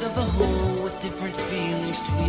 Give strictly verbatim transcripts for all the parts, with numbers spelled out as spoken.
of the whole with different feelings to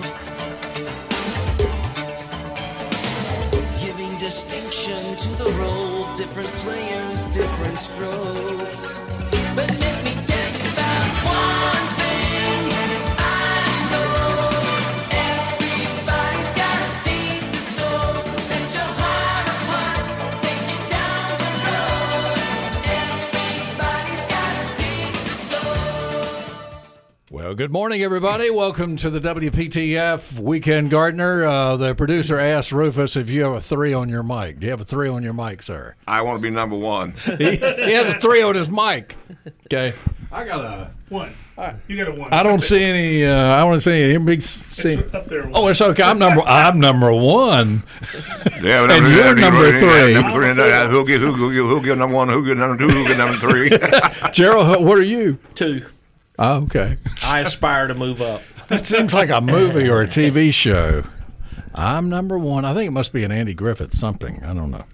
evoke. Giving distinction to the role, different players, different strokes. But let me tell you about one thing I know. Everybody's got a seed to sow. Let your heart of hearts take you down the road. Everybody's got a seed to sow. Well, good morning, everybody. Welcome to the W P T F Weekend Gardener. Uh, the producer asked Rufus if you have a three on your mic. Do you have a three on your mic, sir? I want to be number one. he, he has a three on his mic. Okay. I got a one. You got a one. I don't see any. Uh, I don't see any big. See, It's up there. oh, it's okay. I'm number. I'm number one. Yeah, And you're number three. Number three. uh, Who'll get who? Who who get number one? Who get number two? Who get number three? Gerald, what are you? Two. Oh, okay. I aspire to move up. That seems like a movie or a T V show. I'm number one. I think it must be an Andy Griffith something. I don't know.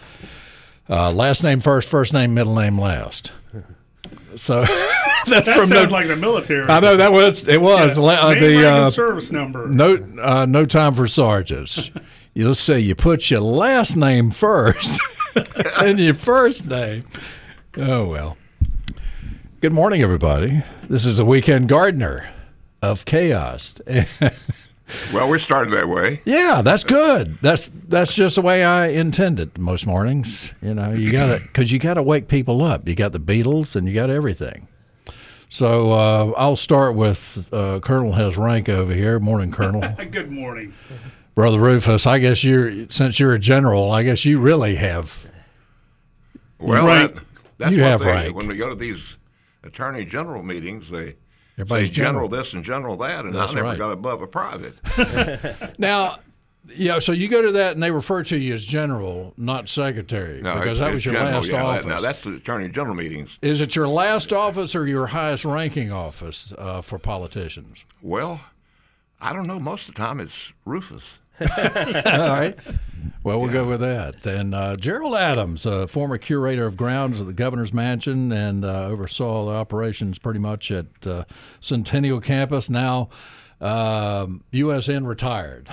Uh, last name first, first name, middle name last. So that's That from sounds no, like the military. I know that was it was Yeah. uh, Name, the rank, uh, and service number. no uh, no time for sergeants. You let's say you put your last name first and your first name. Oh well. Good morning, everybody. This is the Weekend Gardener of Chaos. Well, we're starting that way. Yeah, that's good. That's that's just the way I intend it most mornings. You know, you got to because you got to wake people up. You got the Beatles and you got everything. So uh, I'll start with uh, Colonel has rank over here. Morning, Colonel. Good morning. Brother Rufus. I guess you're since you're a general. I guess you really have. Well, Right. that, that's You what have they, rank. when we go to these attorney general meetings, they Everybody's say general general. this and general that, and That's I never right. got above a private. Now, yeah. So you go to that and they refer to you as general, not secretary, No, because it's- that it's was your general, last yeah, that- office. Now that's the attorney general meetings. Is it your last office or your highest ranking office uh, for politicians? Well, I don't know. Most of the time, it's Rufus. All right. Well, we'll go with that. And uh, Gerald Adams, uh, former curator of grounds at the governor's mansion and uh, oversaw the operations pretty much at uh, Centennial Campus, now um, U S N retired.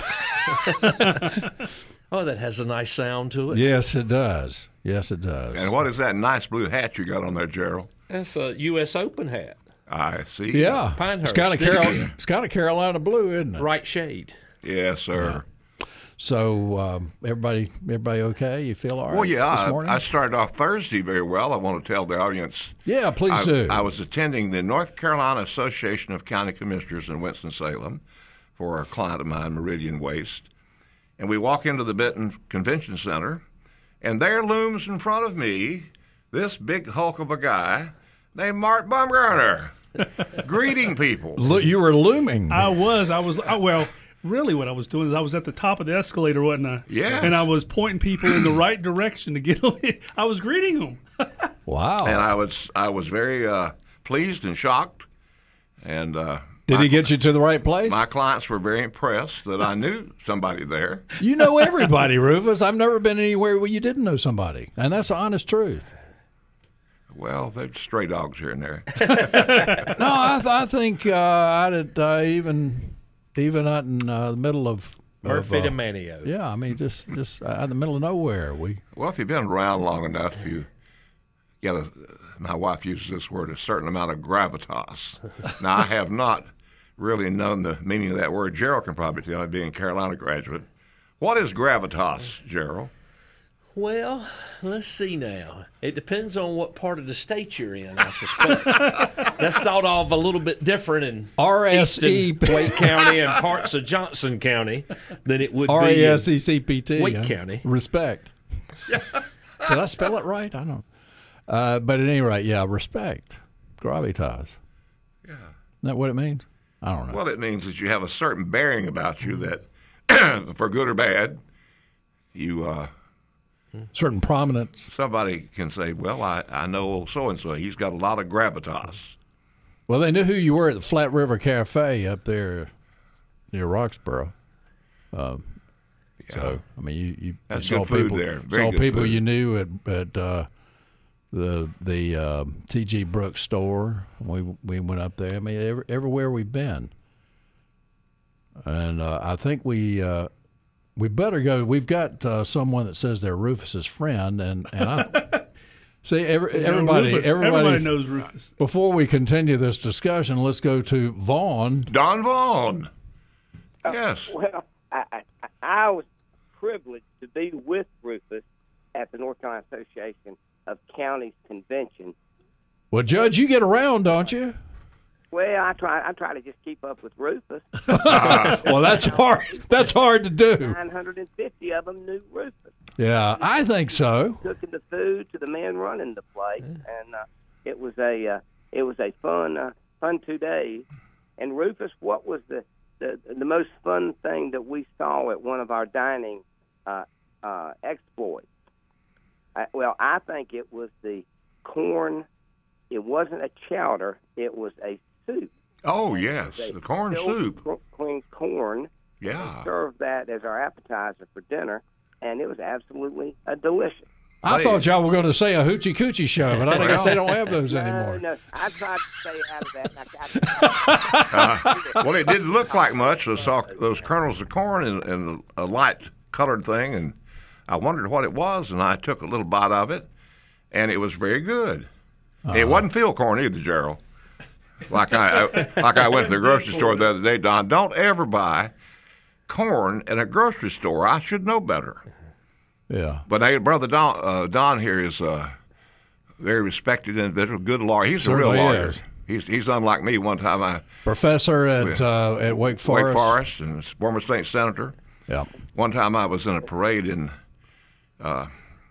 Oh, that has a nice sound to it. Yes, it does. Yes, it does. And what is that nice blue hat you got on there, Gerald? That's a U S Open hat. I see. Yeah. Pinehurst. It's kind of Carol- it's kind of Carolina blue, isn't it? Right shade. Yes, sir. So um, everybody, everybody okay? You feel all right Well, yeah, this morning? I, I started off Thursday very well. I want to tell the audience. yeah, please I, do. I was attending the North Carolina Association of County Commissioners in Winston-Salem for a client of mine, Meridian Waste. And we walk into the Benton Convention Center, and there looms in front of me this big hulk of a guy named Mark Bumgarner, greeting people. Look, you were looming. I was. I was. I, well, really, what I was doing is I was at the top of the escalator, wasn't I? Yes. And I was pointing people in the right direction to get on. I was greeting them. Wow. And I was I was very uh, pleased and shocked. And uh, Did my, he get you to the right place? my clients were very impressed that I knew somebody there. You know everybody, Rufus. I've never been anywhere where you didn't know somebody, and that's the honest truth. Well, there's stray dogs here and there. No, I, th- I think uh, I did uh, even even out in uh, the middle of Murphy of, to uh, Manio. Yeah, I mean just just out in the middle of nowhere. We Well, if you've been around long enough, you get a. My wife uses this word, a certain amount of gravitas. Now, I have not really known the meaning of that word. Gerald can probably tell me, being a Carolina graduate. What is gravitas, Gerald? Well, let's see now. It depends on what part of the state you're in, I suspect. That's thought of a little bit different in R S E eastern Wake County and parts of Johnson County than it would R be E in S E C P T Wake huh? County. Respect. Did I spell it right? I don't know. Uh, but at any rate, yeah, respect, gravitas. Yeah. Isn't that what it means? I don't know. Well, it means that you have a certain bearing about you that, for good or bad, you uh, Certain prominence. somebody can say, well, I, I know old so-and-so. He's got a lot of gravitas. Well, they knew who you were at the Flat River Cafe up there near Roxborough. Um, So, I mean, you, you, That's you saw good food people, there. Very saw good people food. you knew at, at uh, the the uh, T G Brooks store. We we went up there. I mean, every, everywhere we've been, and uh, I think we uh, we better go. We've got uh, someone that says they're Rufus's friend, and and I see every, You know, everybody Rufus, everybody everybody knows Rufus. Before we continue this discussion, let's go to Vaughn. Don Vaughn. Yes. Well, I, I, I was privileged to be with Rufus at the North Carolina Association of Counties Convention. Well, Judge, you get around, don't you? Well, I try. I try to just keep up with Rufus. Well, that's hard. That's hard to do. nine hundred fifty of them knew Rufus. Yeah, I think so. Cooking the food to the man running the place, and uh, it was a uh, it was a fun uh, fun two days. And Rufus, what was the, the the most fun thing that we saw at one of our dining uh, uh, exploits? I, well, I think it was the corn. It wasn't a chowder. It was a soup. Oh, yes, It was a the corn filled soup. cr- Clean corn. Yeah. We served that as our appetizer for dinner, and it was absolutely uh, delicious. I Hey. thought y'all were going to say a hoochie coochie show, but I guess they don't have those No, anymore. no, I tried to stay out of that. And I, I, Well, it didn't look like much. I saw those kernels of corn and, and a light colored thing, and I wondered what it was, and I took a little bite of it, and it was very good. Uh-huh. It wasn't field corn either, Gerald. Like I, I like I went to the grocery store the other day, Don. Don't ever buy corn at a grocery store. I should know better. Yeah. But hey, brother Don, uh, Don here is a very respected individual, good lawyer. He's a real Certainly lawyer. is. He's he's unlike me. One time I Professor at uh, at Wake Forest. Wake Forest and former state senator. Yeah. One time I was in a parade in uh,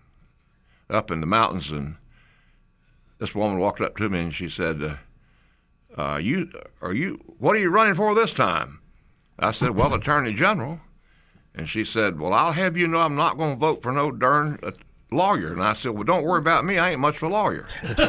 up in the mountains, and this woman walked up to me and she said, uh, uh, "You are you? What are you running for this time?" I said, "Well, Attorney General." And she said, "Well, I'll have you know I'm not going to vote for no darn uh, lawyer." And I said, "Well, don't worry about me. I ain't much of a lawyer."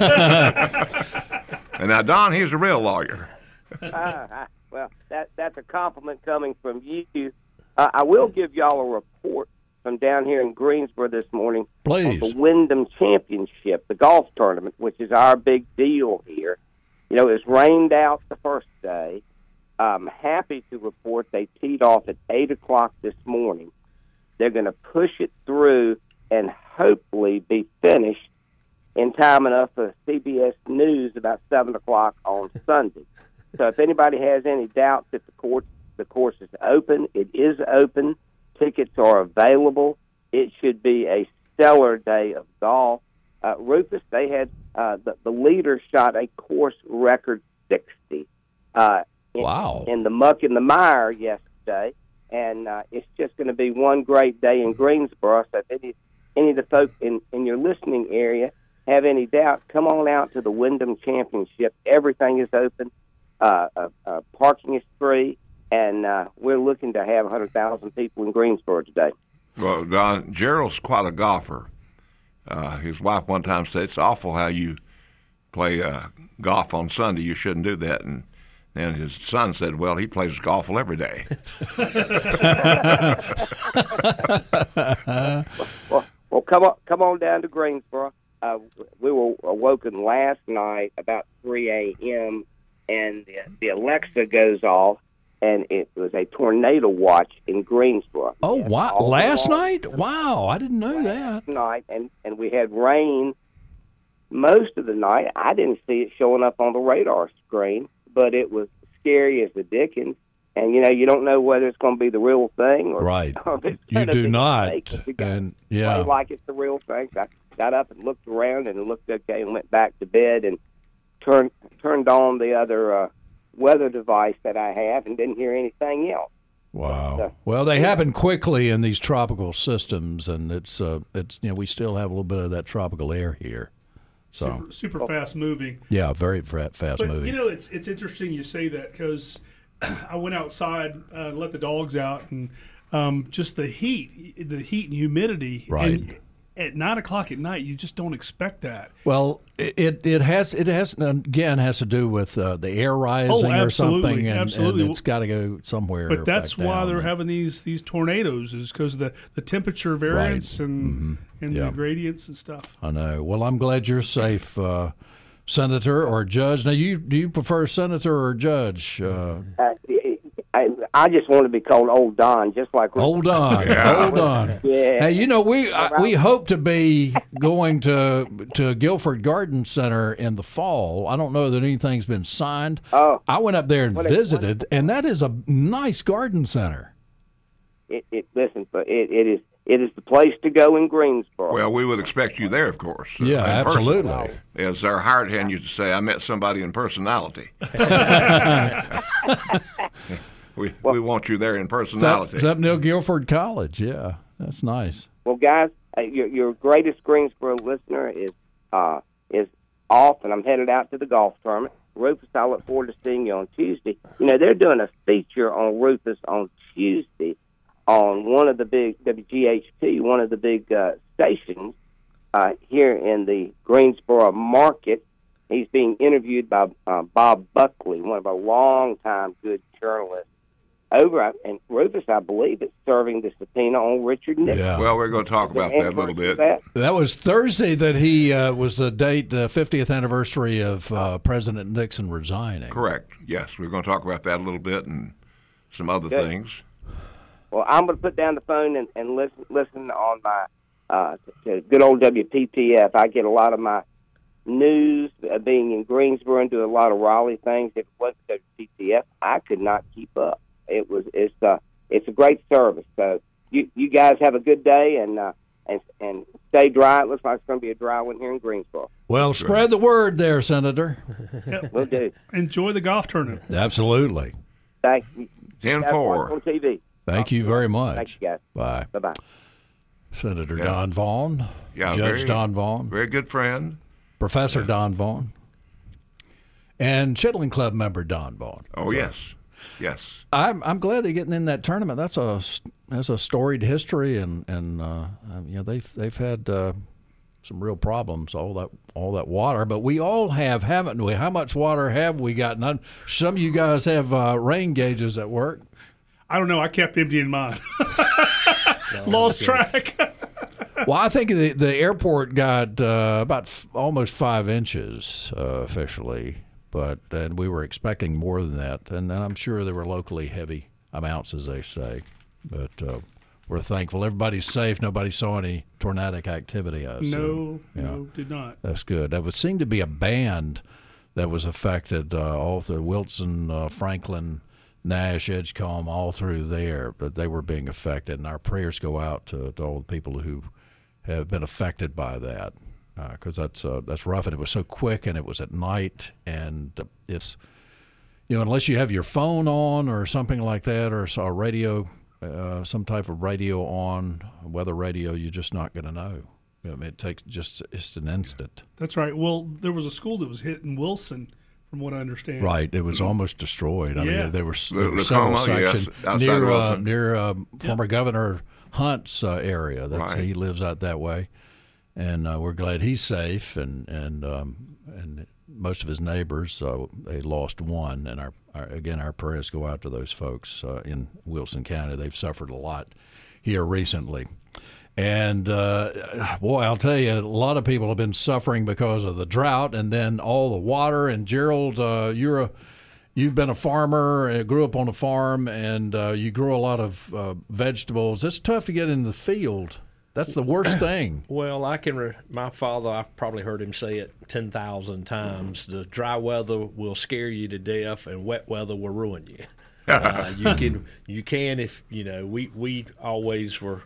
And now Don, he's a real lawyer. uh, I, well, that that's a compliment coming from you. Uh, I will give y'all a report from down here in Greensboro this morning Please. on the Wyndham Championship, the golf tournament, which is our big deal here. You know, it was rained out the first day. I'm happy to report they teed off at eight o'clock this morning. They're going to push it through and hopefully be finished in time enough for C B S News about seven o'clock on Sunday. So if anybody has any doubts that the course, the course is open, it is open. Tickets are available. It should be a stellar day of golf. Uh, Rufus, they had uh, the, the leader shot a course record sixty. Uh, in, Wow. in the muck and the mire yesterday, and uh, it's just going to be one great day in Greensboro. So if any, any of the folks in, in your listening area have any doubt, come on out to the Wyndham Championship. Everything is open. Uh, uh, uh, parking is free, and uh, we're looking to have one hundred thousand people in Greensboro today. Well, Don, Gerald's quite a golfer. Uh, his wife one time said, "It's awful how you play uh, golf on Sunday. You shouldn't do that." And then his son said, "Well, he plays golf every day." well, well, come on, come on down to Greensboro. Uh, we were awoken last night about three a.m. and the, the Alexa goes off, and it was a tornado watch in Greensboro. Oh, Yes, wow. all Last along night? Wow, I didn't know that. last night, and and we had rain most of the night. I didn't see it showing up on the radar screen, but it was scary as the dickens. And you know, you don't know whether it's going to be the real thing or Right. or if it's You gonna do be not. fake. We got And to yeah. play like it's the real thing. So I got up and looked around and it looked okay, and went back to bed and turned turned on the other uh, weather device that I have, and didn't hear anything else. Wow. So- Well, they happen quickly in these tropical systems, and it's uh, it's you know we still have a little bit of that tropical air here. So Super, super fast moving. yeah, very fa- fast But moving. you know, it's it's interesting you say that because I went outside, uh, let the dogs out, and um, just the heat, the heat and humidity. Right. And at nine o'clock at night, you just don't expect that. Well, it it has it has again has to do with uh, the air rising Oh, or absolutely, something, and, absolutely. and it's got to go somewhere. But that's back why down. they're having these these tornadoes, is because of the, the temperature variance and Mm-hmm. and Yeah. the gradients and stuff. I know. Well, I'm glad you're safe, uh, Senator or Judge. Now, you do you prefer Senator or Judge? Uh, Uh, I, I just want to be called Old Don, just like hold on, hold on. Yeah. Hey, you know we I, we hope to be going to to Guilford Garden Center in the fall. I don't know that anything's been signed. Oh. I went up there and What a- visited, and that is a nice garden center. It, it listen, but it, it is it is the place to go in Greensboro. Well, we would expect you there, of course. uh, Yeah, in person. absolutely. As our hired hand used to say, I met somebody in personality. we we want you there in It's up, personality. it's up near Guilford College. Yeah, that's nice. Well, guys, uh, your, your greatest Greensboro listener is uh, is off, and I'm headed out to the golf tournament. Rufus, I look forward to seeing you on Tuesday. You know, they're doing a feature on Rufus on Tuesday on one of the big W G H T, one of the big uh, stations uh, here in the Greensboro market. He's being interviewed by uh, Bob Buckley, one of our longtime good journalists. Over at- and Rufus, I believe, is serving the subpoena on Richard Nixon. Yeah. Well, we're going to talk about that a little bit. That? That was Thursday that he uh, was the date, the fiftieth anniversary of uh, President Nixon resigning. Correct. Yes, we're going to talk about that a little bit and some other Good. things. Well, I'm going to put down the phone and, and listen listen on my uh, to good old W P T F. I get a lot of my news uh, being in Greensboro and do a lot of Raleigh things. If it wasn't W P T F, I could not keep up. It was it's uh it's a great service. So you you guys have a good day and uh, and and stay dry. It looks like it's going to be a dry one here in Greensboro. Well, spread the word there, Senator. We'll do. Enjoy the golf tournament. Absolutely. Thank you. ten Guys, watch four. on T V. Thank you very much. Thank you, guys. Bye. Bye bye. Senator Yeah. Don Vaughn, Yeah, Judge very- Don Vaughn, Very good friend. Professor Don Vaughn, and Chitlin Club member Don Vaughn. Oh, yes. Yes. I'm I'm glad they're getting in that tournament. That's a that's a storied history, and and uh, you know they've they've had uh, some real problems. All that all that water, but we all have, haven't we? How much water have we got? None. Some of you guys have uh, rain gauges at work. I don't know. I kept emptying mine. Lost track. Well, I think the the airport got uh, about f- almost five inches uh, officially, but then we were expecting more than that, and I'm sure there were locally heavy amounts, as they say. But uh, we're thankful everybody's safe. Nobody saw any tornadic activity. I assume. no, Yeah. no, did not. That's good. There would seem to be a band that was affected uh, all through Wilson, uh, Franklin, Nash, Edgecombe, all through there, but they were being affected, and our prayers go out to, to all the people who have been affected by that, because uh, that's uh, that's rough, and it was so quick, and it was at night, and uh, it's, you know, unless you have your phone on or something like that, or a radio, uh, some type of radio on, weather radio, you're just not going to know. I mean, it takes just just an instant. That's right. Well, there was a school that was hit in Wilson, from what I understand. Right, it was almost destroyed. I Yeah. mean, there were, The- there were the several Tacoma, yes, sections outside near uh, Wilson. near uh, former Governor Hunt's uh, area. That's Right. he lives out that way, and uh, we're glad he's safe. And and um, and most of his neighbors, uh, they lost one. And our, our again, our prayers go out to those folks uh, in Wilson County. They've suffered a lot here recently. And, uh, boy, I'll tell you, a lot of people have been suffering because of the drought and then all the water. And, Gerald, uh, you're a, you've been a farmer, uh, grew up on a farm, and uh, you grow a lot of uh, vegetables. It's tough to get in the field. That's the worst thing. Well, I can. Re- my father, I've probably heard him say it ten thousand times. The dry weather will scare you to death, and wet weather will ruin you. Uh, you can, you can, if you know. We we always were.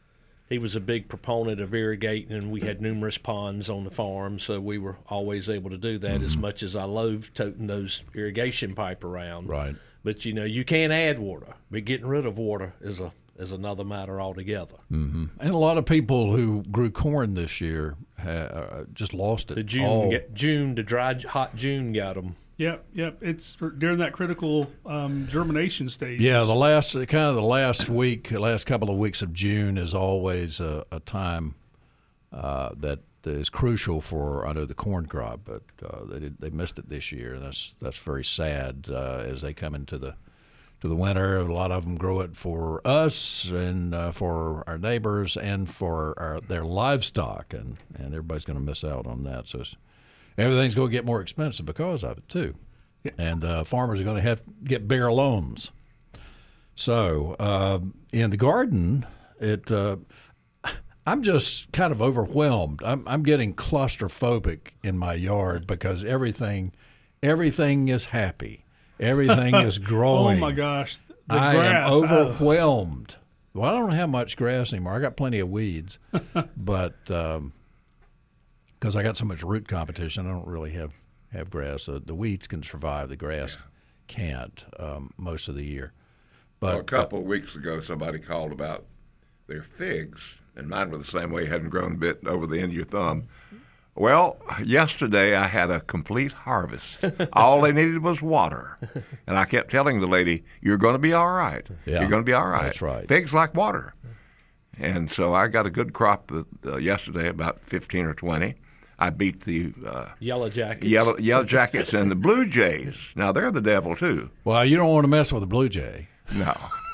He was a big proponent of irrigating, and we had numerous ponds on the farm, so we were always able to do that. Mm-hmm. As much as I loathe toting those irrigation pipe around, Right. But you know, you can't add water, but getting rid of water is a is another matter altogether. Mm-hmm. And a lot of people who grew corn this year ha- uh, just lost it. The June, all. get, June, the dry, hot June got them. Yep, yep. It's for, during that critical um, germination stage. Yeah, the last kind of the last week, last couple of weeks of June is always a, a time uh, that is crucial for I know the corn crop, but uh, they did, they missed it this year, and that's that's very sad uh, as they come into the to the winter. A lot of them grow it for us and uh, for our neighbors and for our, their livestock, and, and everybody's going to miss out on that. So it's, everything's going to get more expensive because of it too, and uh, farmers are going to have to get bigger loans. So uh, in the garden, it uh, I'm just kind of overwhelmed. I'm, I'm getting claustrophobic in my yard because everything everything is happy. Everything is growing. Oh my gosh, the I grass. am overwhelmed. Well, I don't have much grass anymore. I got plenty of weeds, but because um, I got so much root competition, I don't really have have grass. Uh, the weeds can survive. The grass yeah. can't um, most of the year. But well, a couple uh, of weeks ago, somebody called about their figs, and mine were the same way. Hadn't grown a bit over the end of your thumb. Well, yesterday I had a complete harvest. All they needed was water. And I kept telling the lady, you're going to be all right. Yeah, you're going to be all right. That's right. Figs like water. And so I got a good crop uh, yesterday, about fifteen or twenty. I beat the uh, Yellow Jackets. Yellow, yellow Jackets and the Blue Jays. Now, they're the devil, too. Well, you don't want to mess with a Blue Jay. No.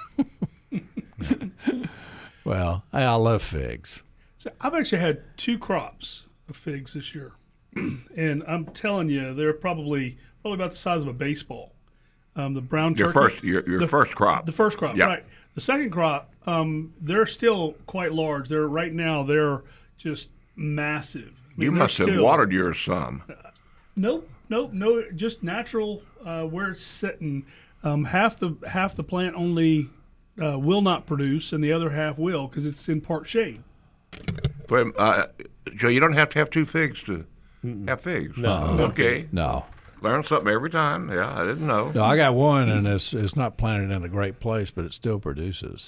Well, I, I love figs. So I've actually had two crops of figs this year, and I'm telling you, they're probably probably about the size of a baseball. Um, the brown turkey. Your first, your, your the, first crop. The first crop, yep. right. The second crop, um, they're still quite large. They're right now, they're just massive. I mean, you must still, have watered yours some. Uh, nope, nope, no, just natural uh, where it's sitting. Um, half the half the plant only uh, will not produce, and the other half will because it's in part shade. But, uh, Joe, you don't have to have two figs to Mm-mm. have figs. No. Okay. No. Learn something every time. Yeah, I didn't know. No, I got one, and it's it's not planted in a great place, but it still produces.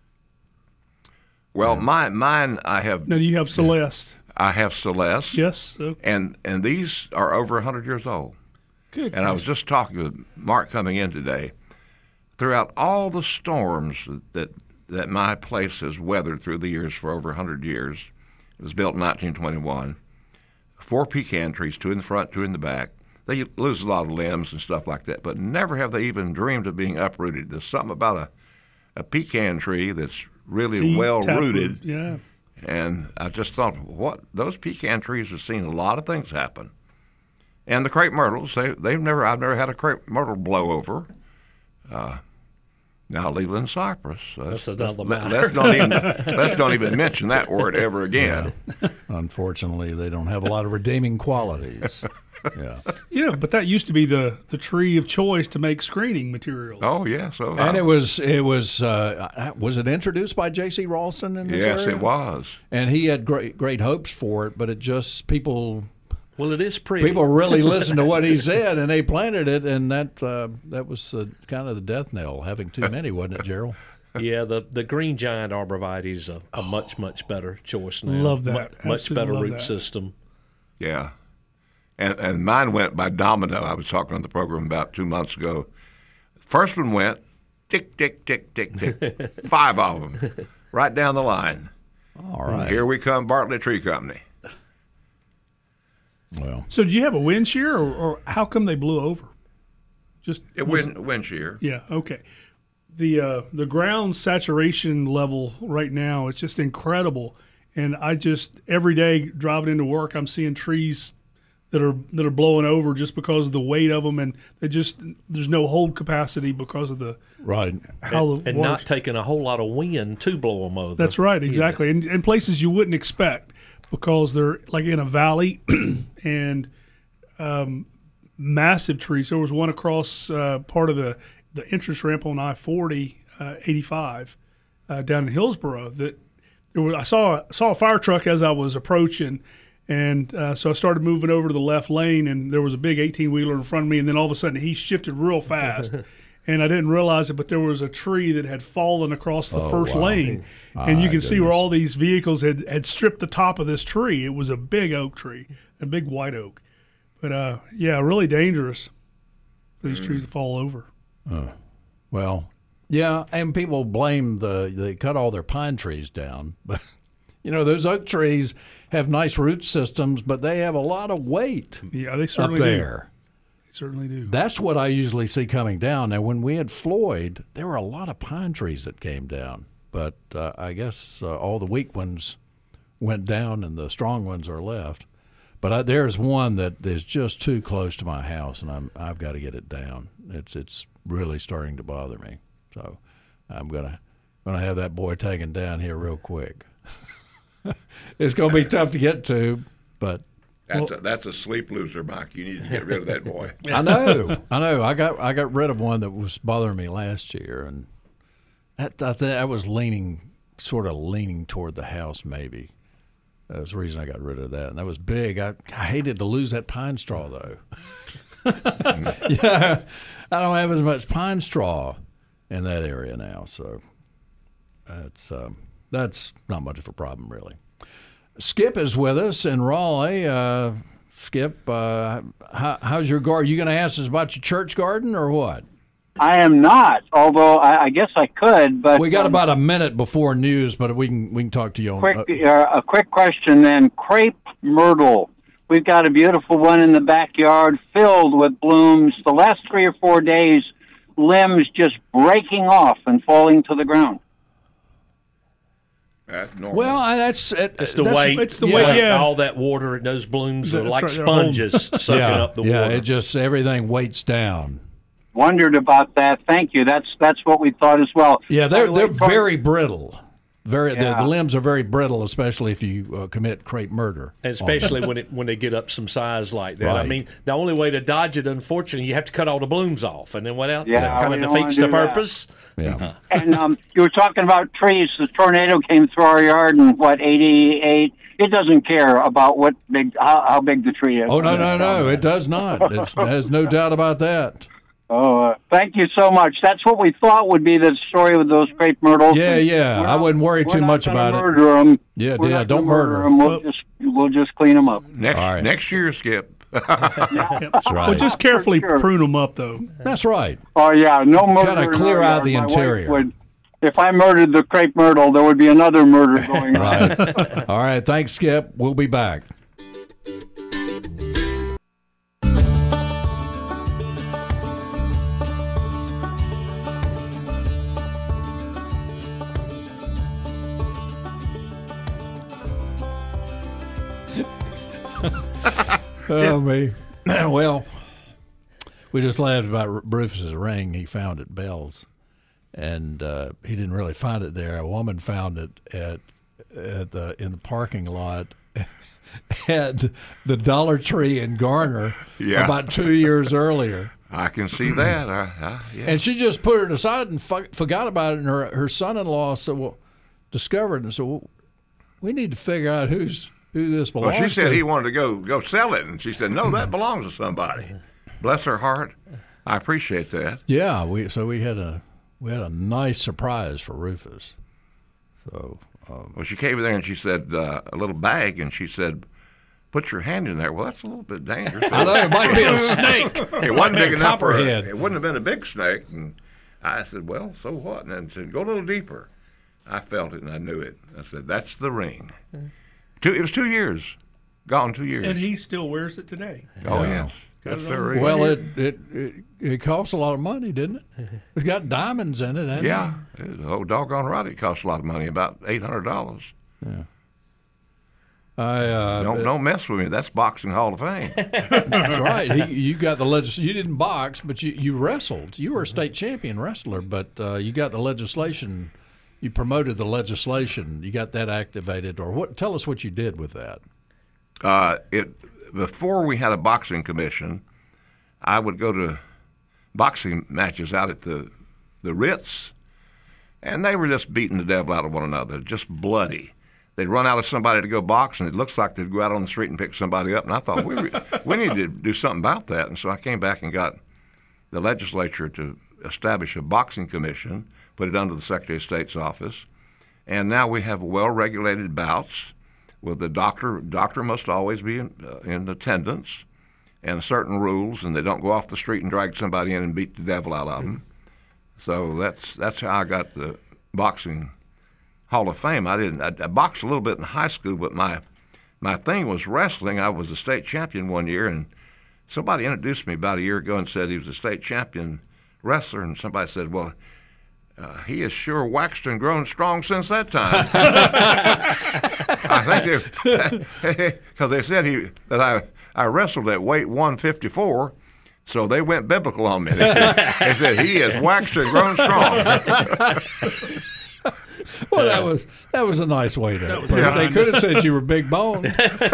Well, my, mine, I have. Now, do you have Celeste? I have Celeste. Yes. Okay. And and these are over one hundred years old. Good. And I was just talking with Mark coming in today. Throughout all the storms that that my place has weathered through the years for over one hundred years, it was built in nineteen twenty-one, four pecan trees, two in the front, two in the back. They lose a lot of limbs and stuff like that, but never have they even dreamed of being uprooted. There's something about a, a pecan tree that's really Deep, well-rooted. taproot, yeah. And I just thought, what? Those pecan trees have seen a lot of things happen. And the crepe myrtles, they, they've never, I've never had a crepe myrtle blow over. Uh, now Leland cypress. Uh, That's another let's, matter. let's, don't even, let's don't even mention that word ever again. Yeah. Unfortunately, they don't have a lot of redeeming qualities. Yeah. You know, but that used to be the, the tree of choice to make screening materials. Oh yeah, so and it was it was uh, was it introduced by J C Ralston in this yes, area? it was. And he had great great hopes for it, but it just people Well, it is pretty. people really listened to what he said, and they planted it, and that uh, that was uh, kind of the death knell, having too many, wasn't it, Gerald? Yeah, the, the green giant arborvitae is a, a much, much better choice now. Love that. Mu- much Absolutely better love root that. system. Yeah. And and mine went by domino. I was talking on the program about two months ago. First one went tick, tick, tick, tick, tick. Five of them right down the line. All right. Here we come, Bartlett Tree Company. Well, So, do you have a wind shear, or, or how come they blew over? Just It was wind, wind shear. Yeah. Okay. The uh, the ground saturation level right now is just incredible, and I just every day driving into work, I'm seeing trees that are that are blowing over just because of the weight of them, and they just there's no hold capacity because of the right. how and the and water's- not taking a whole lot of wind to blow them over. That's right, exactly, and, and places you wouldn't expect because they're like in a valley and um, massive trees. There was one across uh, part of the, the entrance ramp on I forty, uh, eighty-five uh, down in Hillsboro. That there was, I saw saw a fire truck as I was approaching, and uh, so I started moving over to the left lane, and there was a big eighteen wheeler in front of me, and then all of a sudden he shifted real fast. And I didn't realize it, but there was a tree that had fallen across the Oh, first wow. lane. My And you can see where goodness. all these vehicles had, had stripped the top of this tree. It was a big oak tree, a big white oak. But, uh, yeah, really dangerous for these trees to fall over. Well, yeah, and people blame the they cut all their pine trees down, but you know those oak trees have nice root systems, but they have a lot of weight Yeah, they up certainly do. there. They certainly do. That's what I usually see coming down. Now, when we had Floyd, there were a lot of pine trees that came down, but uh, I guess uh, all the weak ones went down and the strong ones are left. But I, there's one that is just too close to my house, and I'm I've got to get it down. It's it's really starting to bother me. So I'm gonna gonna have that boy taken down here real quick. It's gonna be tough to get to, but That's a, that's a sleep loser, Mike. You need to get rid of that boy. I know, I know. I got I got rid of one that was bothering me last year, and that I think I was leaning sort of leaning toward the house maybe. That was the reason I got rid of that, and that was big. I, I hated to lose that pine straw though. Yeah, I don't have as much pine straw in that area now, so that's um, that's not much of a problem really. Skip is with us in Raleigh. Uh, Skip, uh, how, how's your garden? You going to ask us about your church garden or what? I am not, although I, I guess I could. But We got um, about a minute before news, but we can we can talk to you on. quick, Uh, uh, a quick question then. Crepe myrtle. We've got a beautiful one in the backyard filled with blooms. The last three or four days, limbs just breaking off and falling to the ground. That's normal. well, I, that's it, It's the that's, weight. it's the yeah. weight, yeah. All that water and those blooms are That's like right, they're holding- sponges sucking Yeah, up the yeah. water. It just everything weights down. Wondered about that. Thank you. That's that's what we thought as well. Yeah, By they're the way, they're Troy- very brittle. Very, the, Yeah. the limbs are very brittle, especially if you uh, commit crepe murder. And especially when it when they get up some size like that. I Right. mean, the only way to dodge it, unfortunately, you have to cut all the blooms off, and then what else? Yeah, that kind we of don't defeats wanna the do that. purpose. Yeah. And um, you were talking about trees. The tornado came through our yard in what eighty-eight. It doesn't care about what big how, how big the tree is. Oh no no no! It does not. It's, there's no doubt about that. Oh, uh, thank you so much. That's what we thought would be the story with those crepe myrtles. Yeah, yeah. We're I wouldn't worry we're too not much gonna about it. murder 'em. Yeah, We're yeah, not don't gonna murder 'em. 'em. We'll just we'll just clean them up. next all right. next year, Skip. That's Well, right. just carefully sure. prune them up, though. That's right. Oh yeah, no murder. Gotta in clear our out yard. the My wife interior. would- if I murdered the crepe myrtle, there would be another murder going on. Right. All right. Thanks, Skip. We'll be back. Oh, me. Well, we just laughed about Rufus's ring he found at Bell's. And uh, he didn't really find it there. A woman found it at at the in the parking lot at the Dollar Tree in Garner Yeah. about two years earlier. I can see that. I, I, yeah. And she just put it aside and fu- forgot about it. And her her son-in-law said, "Well, discovered and said, well, we need to figure out who's who this well, belongs she said to." he wanted to go go sell it, and she said, "No, that belongs to somebody." Bless her heart. I appreciate that. Yeah, we so we had a we had a nice surprise for Rufus. So um, Well, she came in there and she said uh, a little bag, and she said, "Put your hand in there." Well, that's a little bit dangerous. I know it might be a snake. It wasn't big enough for a, copperhead. it wouldn't have been a big snake. And I said, "Well, so what?" And then said, "Go a little deeper." I felt it and I knew it. I said, "That's the ring." Two, it was two years, gone two years. And he still wears it today. oh Yeah. yes, that's the ring. Well, it, it it it costs a lot of money, didn't it? It's got diamonds in it, hasn't yeah, it, oh doggone right, it costs a lot of money, about eight hundred dollars. it? I uh, Don't don't mess with me. That's Boxing Hall of Fame. That's right. He, you got the legis- You didn't box, but you, you wrestled. You were a state champion wrestler, but uh, you got the legislation. You promoted the legislation. You got that activated, or what? Tell us what you did with that. Uh, it before we had a boxing commission, I would go to boxing matches out at the the Ritz, and they were just beating the devil out of one another, just bloody. They'd run out of somebody to go box, and it looks like they'd go out on the street and pick somebody up. And I thought we re- we need to do something about that. And so I came back and got the legislature to establish a boxing commission, put it under the Secretary of State's office, and now we have well-regulated bouts. Well, the doctor doctor must always be in, uh, in attendance, and certain rules, and they don't go off the street and drag somebody in and beat the devil out of them. So that's that's how I got the boxing Hall of Fame. I didn't. I, I boxed a little bit in high school, but my my thing was wrestling. I was a state champion one year, and somebody introduced me about a year ago and said he was a state champion wrestler, and somebody said, well, uh, he has sure waxed and grown strong since that time. I think because they said he that I, I wrestled at weight one fifty-four, so they went biblical on me. They said, they said he has waxed and grown strong. Well, that was that was a nice way to. was put it. They kind. could have said you were big bone.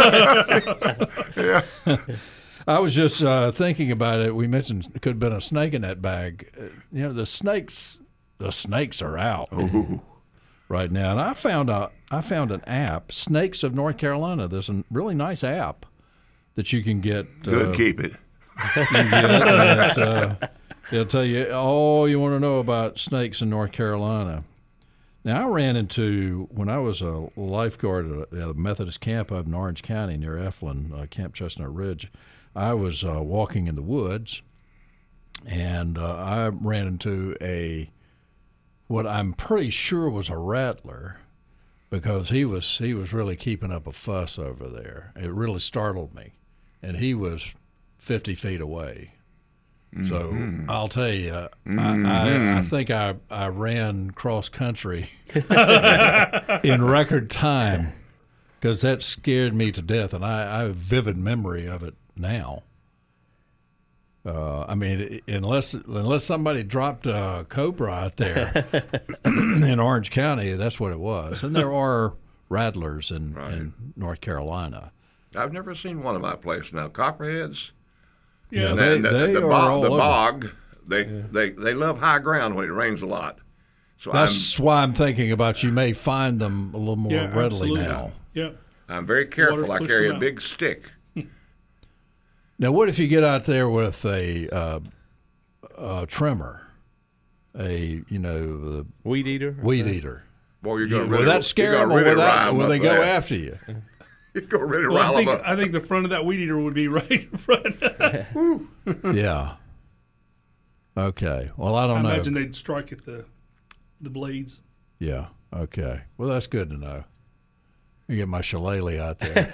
Yeah. I was just uh, thinking about it. We mentioned it could have been a snake in that bag. Uh, you know, the snakes, the snakes are out Ooh. right now. And I found a, I found an app, Snakes of North Carolina. There's a really nice app that you can get. Good, uh, keep it. you can get that, uh, it'll tell you all you want to know about snakes in North Carolina. Now, I ran into, when I was a lifeguard at a Methodist camp up in Orange County near Eflin, uh, Camp Chestnut Ridge, I was uh, walking in the woods, and uh, I ran into a, what I'm pretty sure was a rattler, because he was he was really keeping up a fuss over there. It really startled me, and he was fifty feet away. So mm-hmm. I'll tell you, uh, mm-hmm. I, I, I think I, I ran cross country in record time because that scared me to death, and I, I have a vivid memory of it now. Uh, I mean, unless unless somebody dropped a cobra out there in Orange County, that's what it was. And there are rattlers in, right. in North Carolina. I've never seen one in my place now. Copperheads. Yeah, and they, the, they the, are bog, all the over. bog, they, yeah. they they love high ground when it rains a lot. So that's I'm, why I'm thinking about you may find them a little more yeah, readily absolutely. now. Yeah. I'm very careful. Water's I carry a out. big stick. Now, what if you get out there with a, uh, a trimmer, a you know the weed eater? Weed eater. Boy, you're You, going to will really, that scare you're them, gonna or really will, that, rile 'em will up they go there. after you? You're going to really Well, I rile think, them up. I think the front of that weed eater would be right in front. Yeah. Okay. Well, I don't I know. imagine they'd strike at the the blades. Yeah. Okay. Well, that's good to know. I get my shillelagh out there.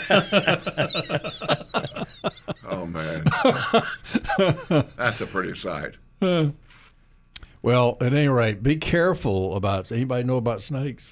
Oh, man. That's a pretty sight. Well, at any rate, be careful about. Anybody know about snakes?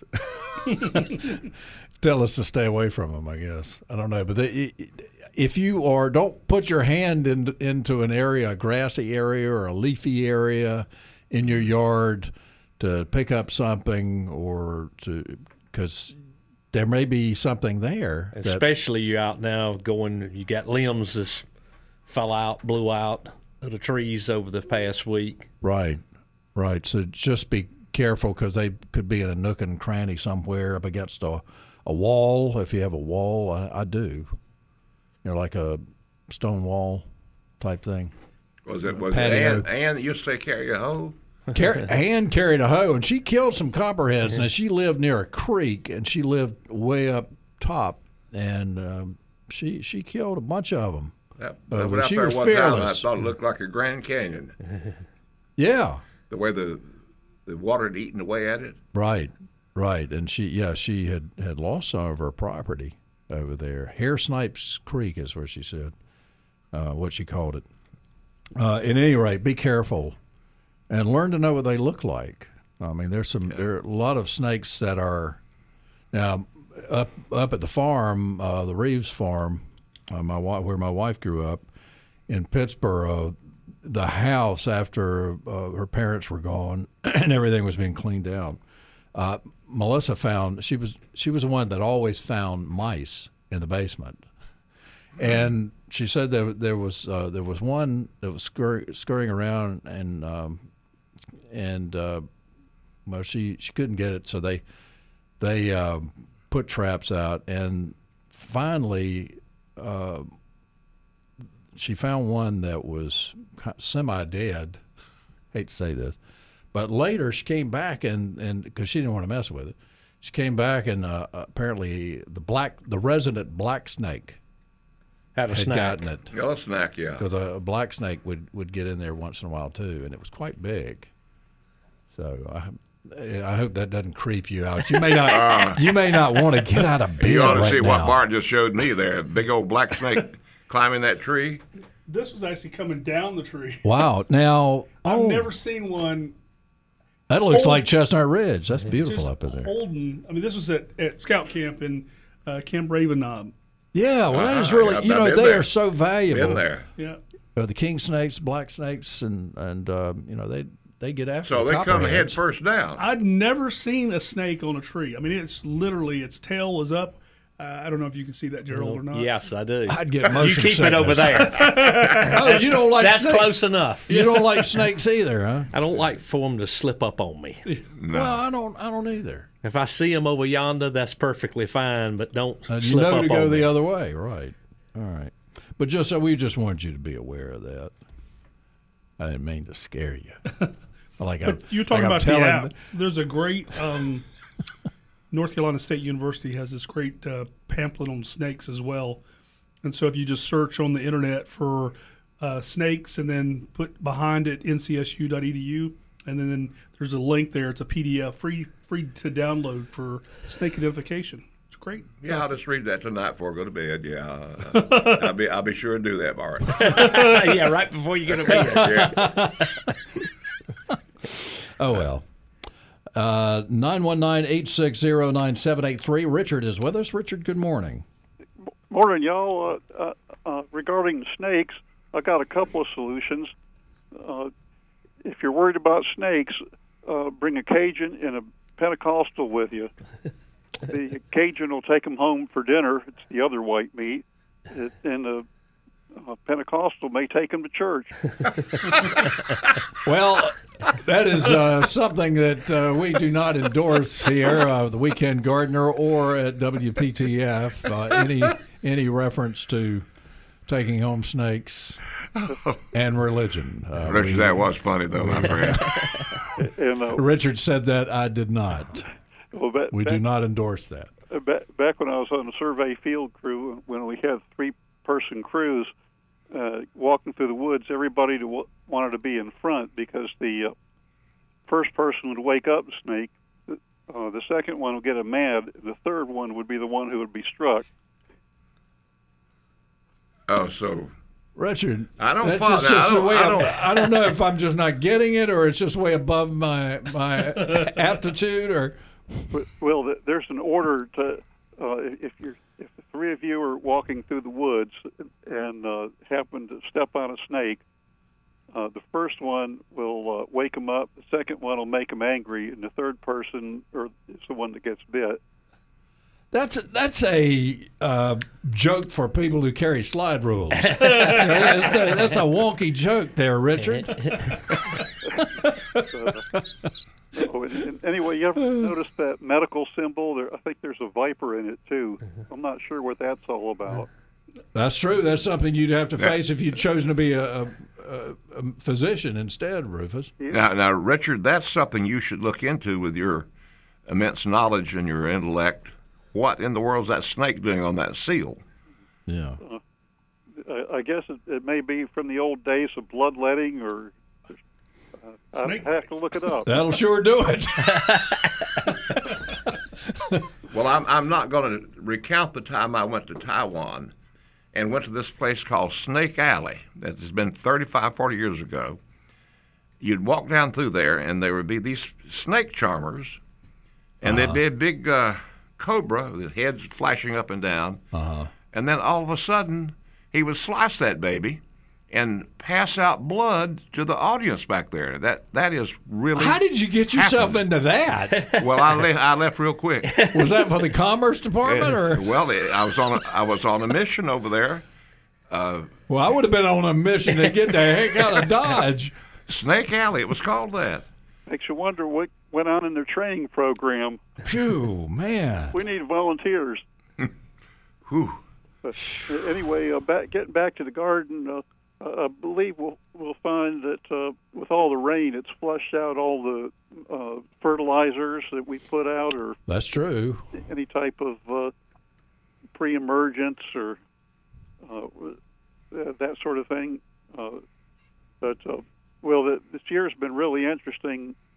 Tell us to stay away from them, I guess. I don't know, but they, if you are, don't put your hand in, into an area, a grassy area or a leafy area in your yard to pick up something, or to because there may be something there. that- Especially you out now going, you got limbs that fell out, blew out of the trees over the past week. Right, right. So just be careful because they could be in a nook and cranny somewhere up against a, a wall. If you have a wall, I, I do. You know, like a stone wall type thing. Was it, was it Patio. Ann, Ann that used to say carry a hoe? Car- Ann carried a hoe, and she killed some copperheads. Now, she lived near a creek, and she lived way up top, and um, she she killed a bunch of them. That, Uh, I but went out she there was one time and I fearless. thought it looked like a Grand Canyon. Yeah, The way the the water had eaten away at it. right, right. And she, yeah, she had, had lost some of her property over there. Hare Snipes Creek is where she said, uh, what she called it. Uh, at any rate, be careful and learn to know what they look like. I mean, there's some there are a lot of snakes that are now up up at the farm, uh, the Reeves farm, uh, my wi- where my wife grew up in Pittsburgh. The house after uh, her parents were gone and everything was being cleaned out. Uh, Melissa found she was she was the one that always found mice in the basement. And she said there there was uh, there was one that was scurry, scurrying around, and um, and uh, well she, she couldn't get it, so they they uh, put traps out, and finally uh, she found one that was semi dead. Hate to say this, but later she came back and and because she didn't want to mess with it, she came back and uh, apparently the black the resident black snake. Had a had snack. gotten it Yellow snack, yeah. because a, a black snake would, would get in there once in a while too, and it was quite big. So I I hope that doesn't creep you out. You may not. you may not want to get out of bed You ought to right see now. what Bart just showed me there. Big old black snake climbing that tree. This was actually coming down the tree. Wow. Now, I've oh, never seen one that looks hold- like Chestnut Ridge. That's beautiful just up in there. holding. I mean, this was at, at Scout Camp in uh, Camp Raven Knob. Yeah. Well, that is Uh-huh. really. I've You know, been they there. are so valuable. In there. Yeah. Uh, the king snakes, black snakes, and and um, you know they they get after. So the they come head copperheads. first down. I'd never seen a snake on a tree. I mean, it's literally its tail was up. Uh, I don't know if you can see that, Gerald, or not. Yes, I do. I'd get You motion keep it over sickness. there. Oh, you don't like That's snakes? close enough. You don't like snakes either, huh? I don't like for them to slip up on me. No. Well, I don't. I don't either. If I see them over yonder, that's perfectly fine, but don't Uh, you slip know up to go on the me. other way, right? All right. But just so we just wanted you to be aware of that. I didn't mean to scare you. Like I'm, But you're talking like I'm about telling- the app. There's a great um, North Carolina State University has this great uh, pamphlet on snakes as well. And so if you just search on the internet for uh, snakes and then put behind it N C S U dot E D U, and then there's a link there. It's a P D F, free free to download for snake identification. It's great. Yeah, I'll just read that tonight before I go to bed. Yeah, uh, I'll be I'll be sure to do that, Bart. Yeah, right before you go to bed. Yeah. Oh well. Uh, nine one nine eight six zero nine seven eight three. Richard is with us. Richard, good morning. Morning, y'all. Uh, uh, uh, regarding snakes, I got a couple of solutions. Uh, if you're worried about snakes, uh, bring a Cajun and a Pentecostal with you. The Cajun will take them home for dinner. It's the other white meat. It, and the uh, Pentecostal may take them to church. Well, that is uh, something that uh, we do not endorse here, uh, the Weekend Gardener, or at W P T F. Uh, any any reference to taking home snakes and religion. Uh, Richard, we- that was funny though, my friend. And uh, Richard said that. I did not. well, ba- We back, do not endorse that. uh, ba- back when I was on the survey field crew, when we had three-person crews uh, walking through the woods, everybody to w- wanted to be in front because the uh, first person would wake up the snake, uh, the second one would get him mad, the third one would be the one who would be struck. Oh, so Richard, I don't that's follow- just, I just the don't- way I I'm- don't- I don't know if I'm just not getting it, or it's just way above my my aptitude, or But, well, th- there's an order to uh, if you're if the three of you are walking through the woods and uh, happen to step on a snake, uh, the first one will uh, wake him up, the second one will make him angry, and the third person or is the one that gets bit. that's that's a uh, joke for people who carry slide rules. You know, that's, a, that's a wonky joke there, Richard. Oh, and, and anyway, you ever notice that medical symbol? There, I think there's a viper in it too. I'm not sure what that's all about. That's true. That's something you'd have to face if you'd chosen to be a, a, a physician instead, Rufus. now, now, Richard, that's something you should look into with your immense knowledge and your intellect. What in the world is that snake doing on that seal? Yeah. I, I guess it, it may be from the old days of bloodletting, or uh, I Snake have to look it up. That'll sure do it. Well, I'm I'm not going to recount the time I went to Taiwan and went to this place called Snake Alley. That has been thirty-five, forty years ago. You'd walk down through there, and there would be these snake charmers, and there'd be a big uh, cobra with heads flashing up and down. Uh-huh. And then all of a sudden, he would slice that baby and pass out blood to the audience back there. That that is really. How did you get yourself happened. into that? Well, I left. I left real quick. Was that for the Commerce Department, or? Well, I was on. A, I was on a mission over there. Uh, Well, I would have been on a mission to get the heck out of Dodge. Snake Alley. It was called that. Makes you wonder what went on in their training program. Phew, man. We need volunteers. Whew. But uh, anyway, uh, back, getting back to the garden, uh, I believe we'll we'll find that uh, with all the rain, it's flushed out all the uh, fertilizers that we put out, or That's true. any type of uh, pre-emergence or uh, that sort of thing. Uh, but uh, well, the, this year's been really interesting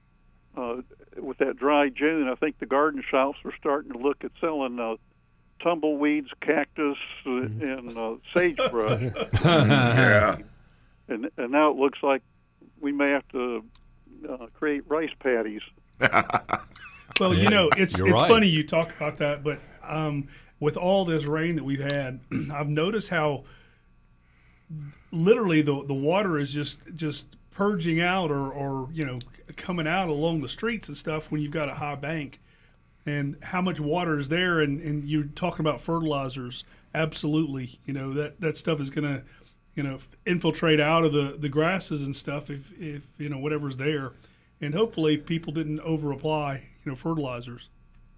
uh, with that dry June, I think the garden shops are starting to look at selling uh, tumbleweeds, cactus, uh, and uh, sagebrush. Yeah. And, and now it looks like we may have to uh, create rice paddies. Well, you know, it's You're it's right. funny you talk about that, but um, with all this rain that we've had, I've noticed how literally the the water is just just purging out or, or you know coming out along the streets and stuff when you've got a high bank, and how much water is there. And, and you're talking about fertilizers. Absolutely, you know that, that stuff is gonna you know infiltrate out of the, the grasses and stuff if, if you know whatever's there, and hopefully people didn't over apply you know fertilizers.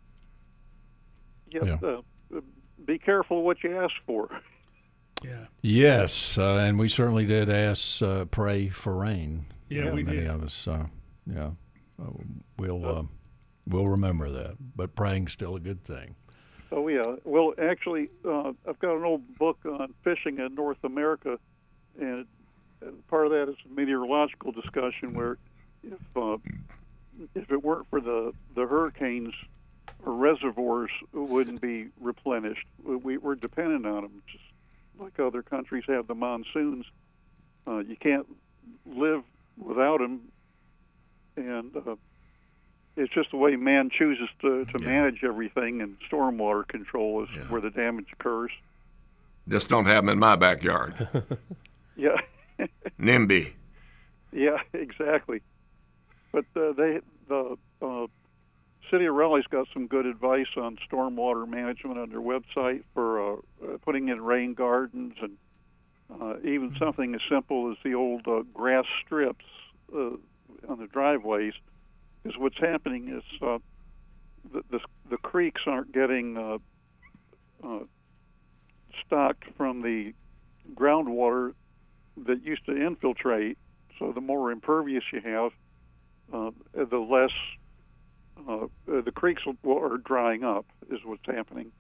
Yep. Yeah. Uh, be careful what you ask for. Yeah. Yes, uh, and we certainly did ask, uh, pray for rain. Yeah, uh, we many did. of us. Uh, yeah, uh, we'll uh, we'll remember that. But praying's still a good thing. Oh yeah. Well, actually, uh, I've got an old book on fishing in North America, and part of that is a meteorological discussion where if uh, if it weren't for the the hurricanes, our reservoirs wouldn't be replenished. We, we're dependent on them, just like other countries have the monsoons. Uh, you can't live without them, and uh, it's just the way man chooses to, to Yeah. manage everything, and stormwater control is Yeah. where the damage occurs. Just don't have them in my backyard. Yeah, NIMBY. yeah, exactly. But uh, they the uh, City of Raleigh's got some good advice on stormwater management on their website for uh, uh, putting in rain gardens, and uh, even something as simple as the old uh, grass strips uh, on the driveways. Because what's happening is uh, the, the the creeks aren't getting uh, uh, stocked from the groundwater that used to infiltrate. So the more impervious you have, uh, the less uh, the creeks are drying up. Is what's happening.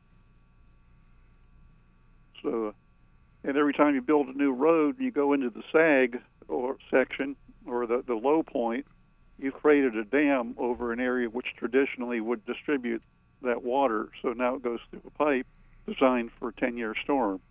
So, and every time you build a new road, you go into the sag or section or the, the low point, you've created a dam over an area which traditionally would distribute that water. So now it goes through a pipe designed for a ten-year storm.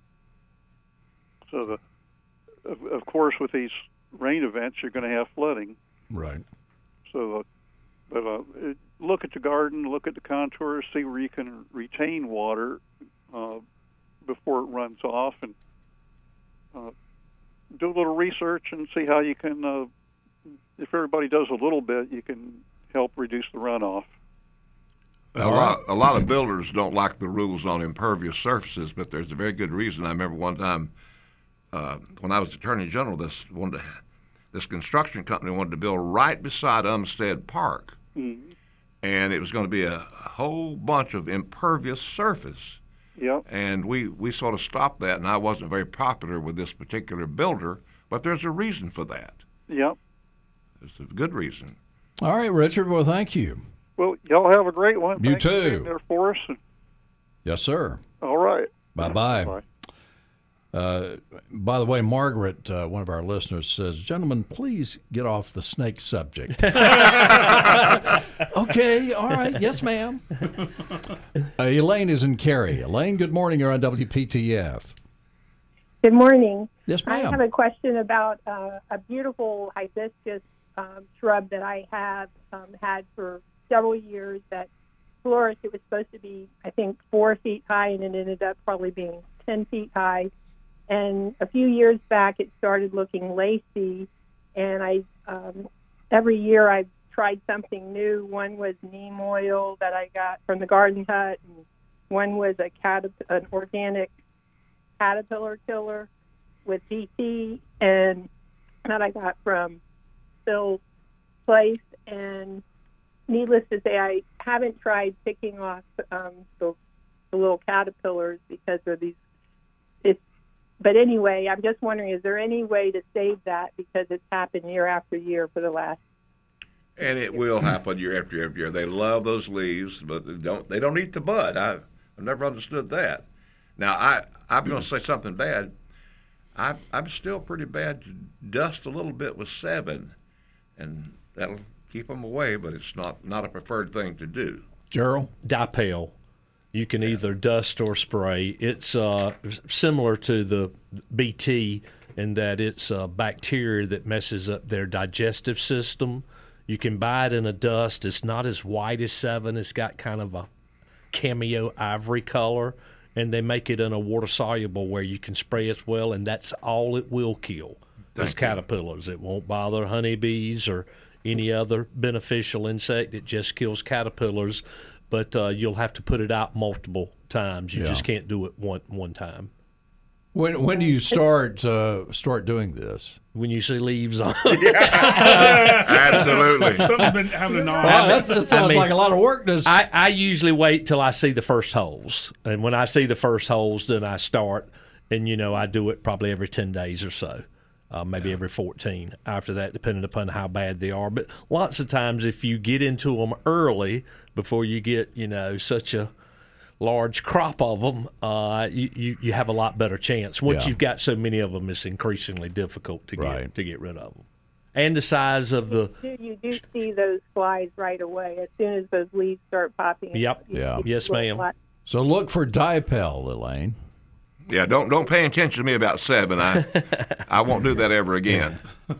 So, the, of, of course, with these rain events, you're going to have flooding. Right. So, uh, but uh, it, look at your garden, look at the contours, see where you can retain water uh, before it runs off, and uh, do a little research and see how you can. Uh, if everybody does a little bit, you can help reduce the runoff. A lot, a lot of builders don't like the rules on impervious surfaces, but there's a very good reason. I remember one time uh, when I was Attorney General, this wanted to, this construction company wanted to build right beside Umstead Park, Mm-hmm. and it was going to be a, a whole bunch of impervious surface. Yep. And we, we sort of stopped that, and I wasn't very popular with this particular builder, but there's a reason for that. Yep. It's a good reason. All right, Richard. Well, thank you. Well, y'all have a great one. You Thanks for too. being there for us. Yes, sir. All right. Bye-bye. Bye. Uh, by the way, Margaret, uh, one of our listeners, says, "Gentlemen, please get off the snake subject." Okay, all right. Yes, ma'am. Uh, Elaine is in Cary. Elaine, good morning. You're on W P T F. Good morning. Yes, I ma'am. have a question about uh, a beautiful hibiscus um, shrub that I have um, had for several years that flourished. It was supposed to be, I think, four feet high, and it ended up probably being ten feet high. And a few years back, it started looking lacy, and I um, every year I've tried something new. One was neem oil that I got from the Garden Hut, and one was a catap- an organic caterpillar killer with D T, and that I got from Phil's place. And needless to say, I haven't tried picking off um, the, the little caterpillars because of these. It's, but anyway, I'm just wondering, is there any way to save that, because it's happened year after year for the last. And it will happen year after year after year. They love those leaves, but they don't they don't eat the bud. I, I've never understood that. Now, I, I'm going to say something bad. I, I'm still pretty bad to dust a little bit with Sevin, and that'll keep them away, but it's not, not a preferred thing to do. Gerald? Dipel. You can either dust or spray. It's uh, similar to the B T in that it's a bacteria that messes up their digestive system. You can buy it in a dust. It's not as white as Seven. It's got kind of a cameo ivory color, and they make it in a water soluble where you can spray as well, and that's all it will kill. Those caterpillars. It won't bother honeybees or any other beneficial insect. It just kills caterpillars. But uh, you'll have to put it out multiple times. You Yeah. just can't do it one one time. When when do you start uh, start doing this? When you see leaves on. Absolutely. Something's been having a gnaw. Wow, that's, that sounds I mean, like a lot of work. Does I, I usually wait till I see the first holes. And when I see the first holes, then I start. And, you know, I do it probably every ten days or so. Uh, maybe every fourteen after that, depending upon how bad they are. But lots of times, if you get into them early, before you get, you know, such a large crop of them, uh, you, you, you have a lot better chance. Once Yeah. you've got so many of them, it's increasingly difficult to Right. get to get rid of them. And the size of the You do see those flies right away as soon as those leaves start popping. Yep. out. You Yeah. see Yes, little ma'am. flies. so look for Dipel, Elaine. Yeah, don't don't pay attention to me about Seven. I I won't do that ever again.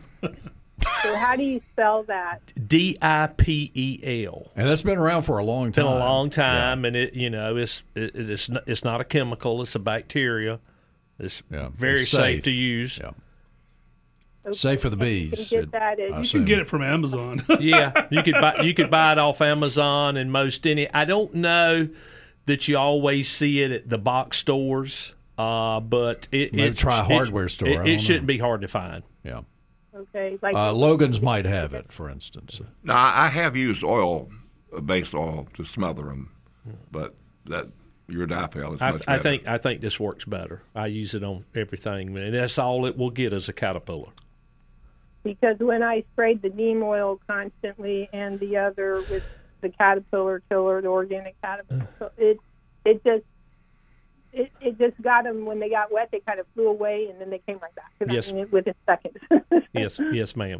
So how do you spell that? D I P E L. And that's been around for a long It's been time. a long time, and it you know it's it, it's not, it's not a chemical; it's a bacteria. It's Yeah. very It's safe. safe. to use. Yeah. Okay. Safe for the You bees. can get It- that I at, You assume. can get it from Amazon. Yeah, you could buy you could buy it off Amazon and most any. I don't know that you always see it at the box stores, uh, but it Maybe it, try a it- hardware store, I It, don't it know. shouldn't be hard to find. Yeah. okay, like Uh, Logan's might have it, for instance. Now, I I have used oil-based oil to smother them, but that your Dipel is I, much I better. think I think this works better. I use it on everything, and that's all it will get as a caterpillar. because when I sprayed the neem oil constantly and the other with the caterpillar killer, the organic caterpillar, so it it just it, it just got them when they got wet. They kind of flew away and then they came right back. And Yes. I mean, within seconds. Yes, yes, ma'am.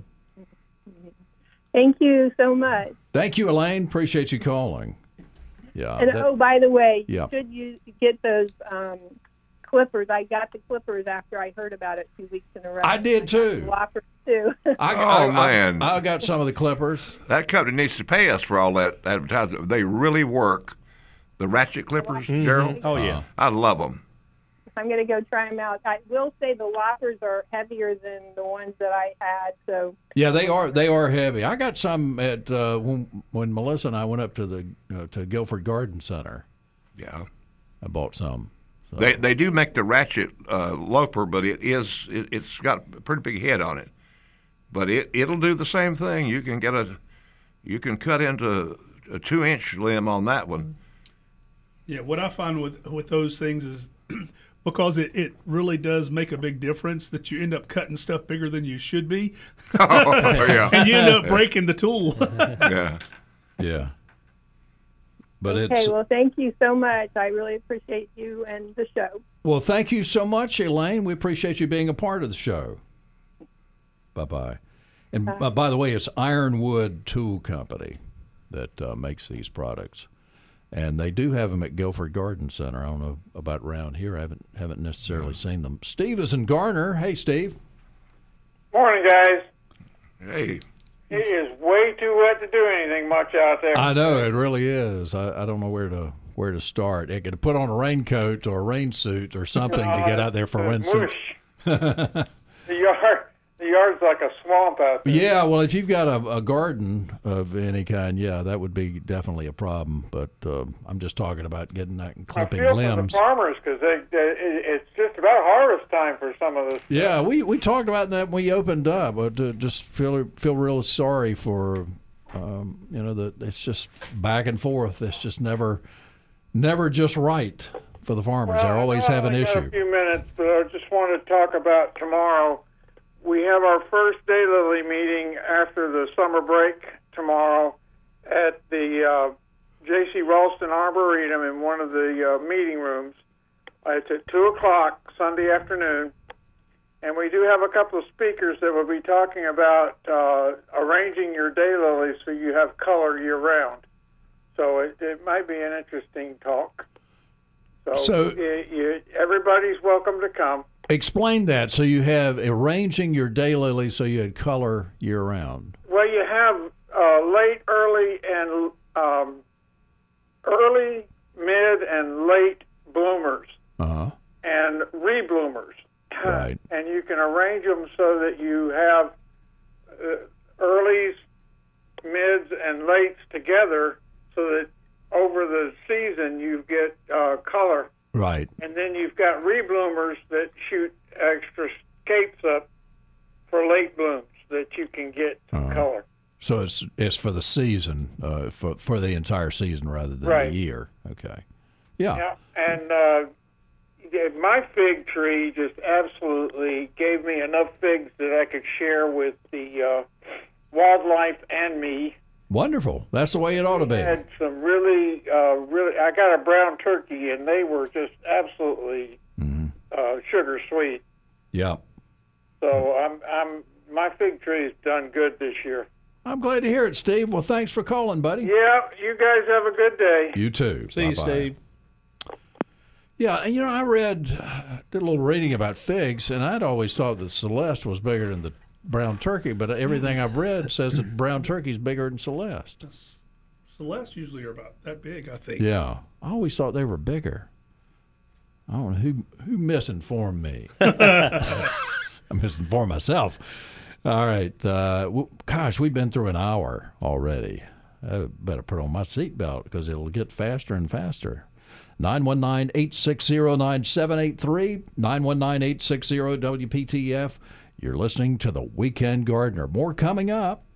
Thank you so much. Thank you, Elaine. Appreciate you calling. Yeah. And that- oh, by the way, Yeah. should you get those um, clippers? I got the clippers after I heard about it two weeks in a row. I did too. Whoppers too. I, Oh, I- man. I, I got some of the clippers. That company needs to pay us for all that advertising. They really work. The ratchet clippers, Gerald. Oh yeah. I love them. I'm going to go try them out. I will say the whoppers are heavier than the ones that I had. So Yeah, they are. They are heavy. I got some at uh, when, when Melissa and I went up to the uh, to Guilford Garden Center. Yeah. I bought some. So, They they do make the ratchet uh, loper, but it is it, it's got a pretty big head on it. But it it'll do the same thing. You can get a you can cut into a two inch limb on that one. Yeah, what I find with with those things is because it, it really does make a big difference that you end up cutting stuff bigger than you should be, Oh yeah, and you end up breaking the tool. yeah. yeah. But okay, it's well, thank you so much. I really appreciate you and the show. well. Thank you so much, Elaine. We appreciate you being a part of the show. Bye bye. And uh, by the way, it's Ironwood Tool Company that uh, makes these products. And they do have them at Guilford Garden Center. I don't know about around here. I haven't haven't necessarily seen them. Steve is in Garner. Hey, Steve. Morning, guys. Hey, It is way too wet to do anything much out there. I know it really is. I, I don't know where to where to start. I could put on a raincoat or a rain suit or something to get out there for It's instance. mush. the yard, the yard's like a swamp out there. Yeah, well, if you've got a, a garden of any kind, yeah, that would be definitely a problem. But uh, I'm just talking about getting that and I clipping feel for limbs. the farmers because they, they, it- it's just about harvest time for some of this. Yeah, we, we talked about that when we opened up. But uh, just feel feel real sorry for, um, you know, that it's just back and forth. It's just never never just right for the farmers. They Well, always I know have I an only got issue. A few minutes, but I just wanted to talk about tomorrow. We have our first Daylily meeting after the summer break tomorrow at the uh, J C Ralston Arboretum in one of the uh, meeting rooms. Uh, it's at two o'clock Sunday afternoon, and we we do have a couple of speakers that will be talking about uh, arranging your daylilies so you have color year round. So it, it might be an interesting talk. So, So- you, you, everybody's welcome to come. Explain that. So you have arranging your daylilies so you had color year round. Well, you have uh, late, early, and um, early, mid, and late bloomers, Uh-huh. and rebloomers. Right. And you can arrange them so that you have uh, earlies, mids, and lates together, so that over the season you get uh, color. Right. And then you've got rebloomers that shoot extra scapes up for late blooms that you can get some Uh-huh. color. So it's it's for the season, uh, for for the entire season rather than Right. the year. Okay. Yeah. Yeah, and uh, yeah, my fig tree just absolutely gave me enough figs that I could share with the uh, wildlife and me. Wonderful. That's the way it ought to be. I had some really, uh, really. I got a brown turkey, and they were just absolutely Mm-hmm. uh, sugar sweet. Yeah. So I'm, I'm, my fig tree's done good this year. I'm glad to hear it, Steve. Well, thanks for calling, buddy. Yeah, you guys have a good day. You too. See you, Bye-bye. Steve. Yeah, and you know, I read, did a little reading about figs, and I'd always thought that Celeste was bigger than the brown turkey, but everything I've read says that brown turkey's bigger than Celeste. Celeste usually are about that big, I think. Yeah, I always thought they were bigger. I don't know who who misinformed me. I misinformed myself. All right, uh, w- gosh, we've been through an hour already. I better put on my seatbelt because it'll get faster and faster. nine one nine, eight six zero, nine seven eight three, nine one nine, eight six zero, W P T F. You're listening to The Weekend Gardener. More coming up.